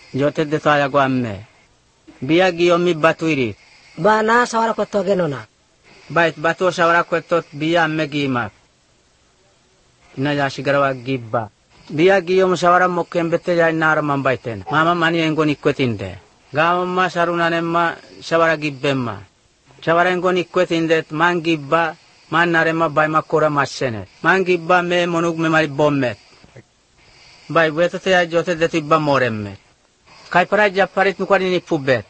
Jote de saya guamme. Biya giyomi batu irit. Ba na sawara ko to genona. Bait batu sawara ko tot biya amme gimak. Ina ya sigarawa gibba. Biya giyom sawara mokken bette ya nara mambaiten. Mama mani engoni kwetinde. Gamma sarunanemma sawara gibbemma. Sawara engoni kwetinde man gibba man narema bay makora masene. Man gibba me monuk me mari bommet. Bay wetote ya jote de tibba moremme. Kai para japarit nukwani ni pubet.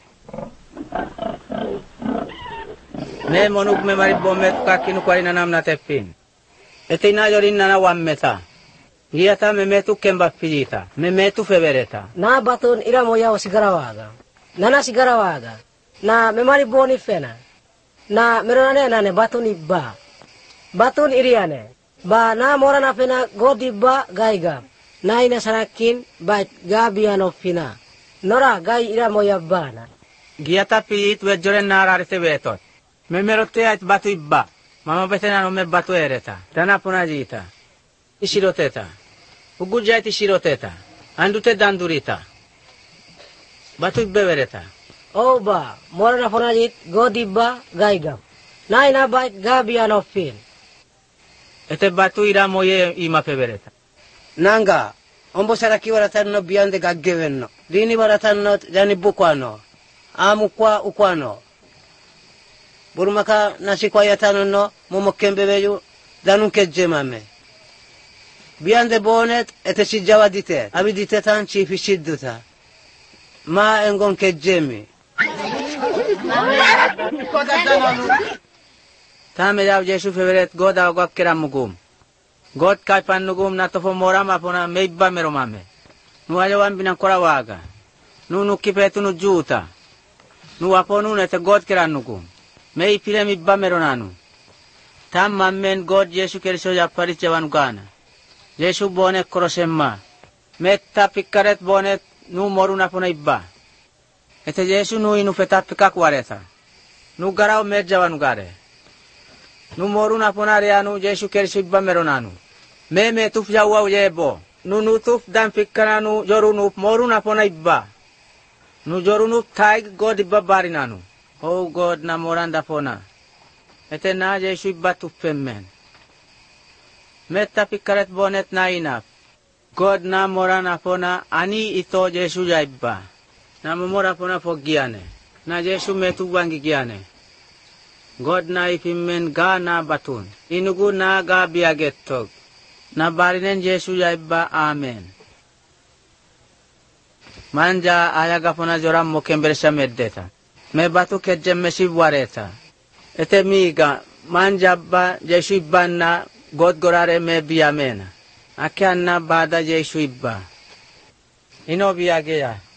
Me monuk me mari bommet kaki nukwani nanam na tepin. Etina jorin nana wammeta. Giata me metu kemba pijita. Me metu fevereta. Na batun ira moya sigarawaga. Nana sigarawaga. Na me mari boni fena. Na meronane nane batun ibba. Batun iriane. Ba na mora na fena godibba gaiga. Na ina sarakin bait gabiano fina. Nora gai ira moya bana. Giata pijit wejoren nararite betot. Me merote ait batu ibba. Mama betena no me batu ereta. Dana puna jita. Ishiroteta. Ugujait ishiroteta. Andute dandurita. Batu ibbevereta. Oh ba, mora na puna jit godibba gaiga. Na ina bait gabiano fin. Ete batu ira moye ima pevereta. Nanga, ombo saraki waratanno biyande gaggewenno. Dini waratanno jani bukwano. Amu kwa ukwano. Burmaka nasi kwa yatano no, momo kembebeju, danun kejjemame. Biyande bonet, ete sijawa dite. Abi dite tan chifi shidduta. Ma engon kejjemi. Tame jav Jesu feveret goda ogak keramugum. God kaipan nugum na tofo morama pona meibba meromame. Nu ajawan binan korawaga. Nu nukipetu nu juta. Nu aponu nete God keranugum. Mei pilem ibba meronanu. Tam mammen God Jesu keriso japarit jawan gana. Jesu bonet korosemma. Metta pikkaret bonet nu moruna pona ibba. Ete Jesu nu inu feta pikak wareta. Nu garau med jawan gare. Nu moruna pona reanu Jesu keriso ibba meronanu. Me tuf jawa ujebo. Nu nutuf dan pikkananu jorunuf moruna pona ibba. Nu jorunuf taig God ibba barinanu. Oh God na moranda pona. Ete na Jesu ibba tuffemmen. Metta pikkaret bonet na inap. God na morana pona ani ito Jesu jaibba. Na mora pona foggiane. Na Jesu metu wangi giane. God na ifimmen ga na batun. Inugu na ga biagettog. Na barinen Jesu jaibba amen. Manja ayaga pona joram mokemberesha meddeta. Me batu kejjemme wareta. Ete miga manjabba Jesu ibbanna God gorare me biyamena. Ake anna bada Jesu ibba. Ino biyageya.